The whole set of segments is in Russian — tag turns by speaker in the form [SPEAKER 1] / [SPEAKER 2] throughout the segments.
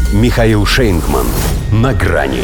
[SPEAKER 1] Михаил Шейнгман. На грани.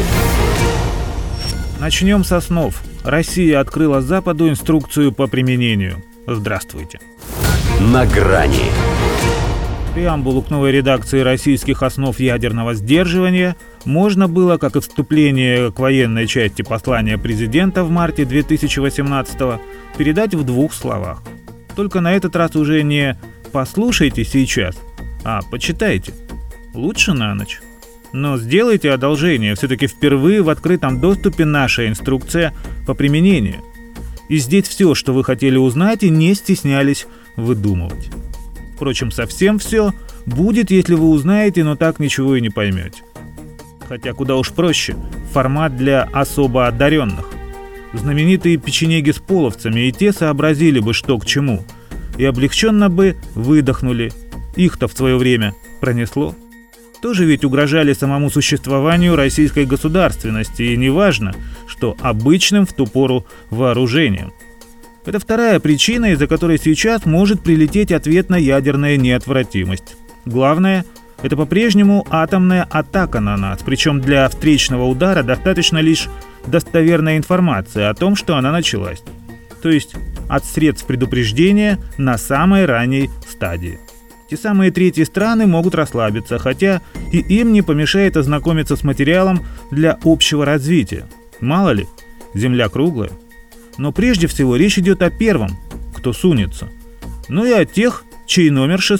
[SPEAKER 2] Начнем со снов. Россия открыла Западу инструкцию по применению. Здравствуйте.
[SPEAKER 1] На грани.
[SPEAKER 2] Преамбулу к новой редакции российских основ ядерного сдерживания можно было, как и вступление к военной части послания президента в марте 2018-го, передать в двух словах. Только на этот раз уже не «послушайте сейчас», а «почитайте». Лучше на ночь. Но сделайте одолжение, все-таки впервые в открытом доступе наша инструкция по применению. И здесь все, что вы хотели узнать, и не стеснялись выдумывать. Впрочем, совсем все будет, если вы узнаете, но так ничего и не поймете. Хотя куда уж проще, формат для особо одаренных. Знаменитые печенеги с половцами и те сообразили бы, что к чему, и облегченно бы выдохнули. Их-то в свое время пронесло. Тоже ведь угрожали самому существованию российской государственности, и неважно, что обычным в ту пору вооружением. Это вторая причина, из-за которой сейчас может прилететь ответная ядерная неотвратимость. Главное – это по-прежнему атомная атака на нас, причем для встречного удара достаточно лишь достоверной информации о том, что она началась. То есть от средств предупреждения на самой ранней стадии. Те самые третьи страны могут расслабиться, хотя и им не помешает ознакомиться с материалом для общего развития. Мало ли, Земля круглая. Но прежде всего речь идет о первом, кто сунется. Ну и о тех, чей номер 6.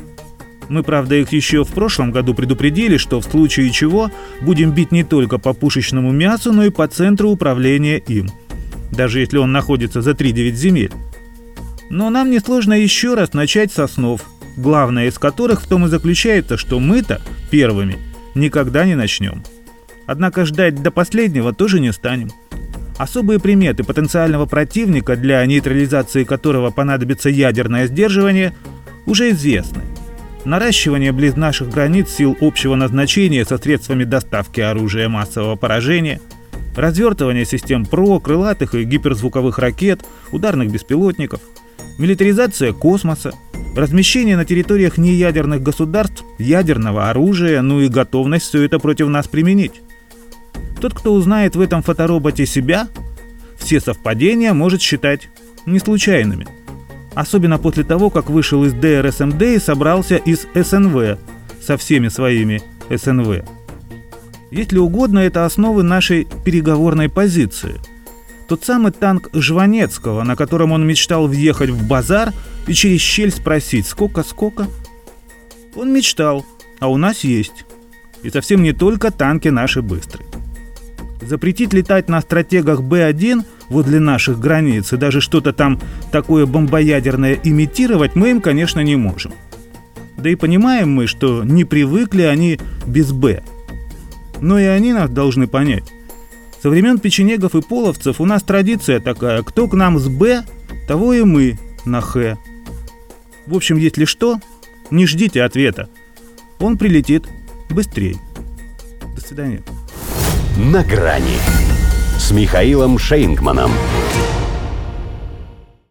[SPEAKER 2] Мы, правда, их еще в прошлом году предупредили, что в случае чего будем бить не только по пушечному мясу, но и по центру управления им. Даже если он находится за 3-9 земель. Но нам несложно еще раз начать со снов, главное из которых в том и заключается, что мы-то первыми никогда не начнем. Однако ждать до последнего тоже не станем. Особые приметы потенциального противника, для нейтрализации которого понадобится ядерное сдерживание, уже известны. Наращивание близ наших границ сил общего назначения со средствами доставки оружия массового поражения, развертывание систем ПРО, крылатых и гиперзвуковых ракет, ударных беспилотников, милитаризация космоса, размещение на территориях неядерных государств ядерного оружия, ну и готовность все это против нас применить. Тот, кто узнает в этом фотороботе себя, все совпадения может считать неслучайными. Особенно после того, как вышел из ДРСМД и собрался из СНВ со всеми своими СНВ. Если угодно, это основы нашей переговорной позиции. Тот самый танк Жванецкого, на котором он мечтал въехать в базар и через щель спросить «Сколько?» Он мечтал, а у нас есть. И совсем не только танки наши быстрые. Запретить летать на стратегах Б-1 возле наших границ и даже что-то там такое бомбоядерное имитировать мы им, конечно, не можем. Да и понимаем мы, что не привыкли они без Б. Но и они нас должны понять. Со времен печенегов и половцев у нас традиция такая: кто к нам с Б, того и мы на Х. В общем, если что, не ждите ответа. Он прилетит быстрее. До свидания.
[SPEAKER 1] На грани с Михаилом Шейнгманом.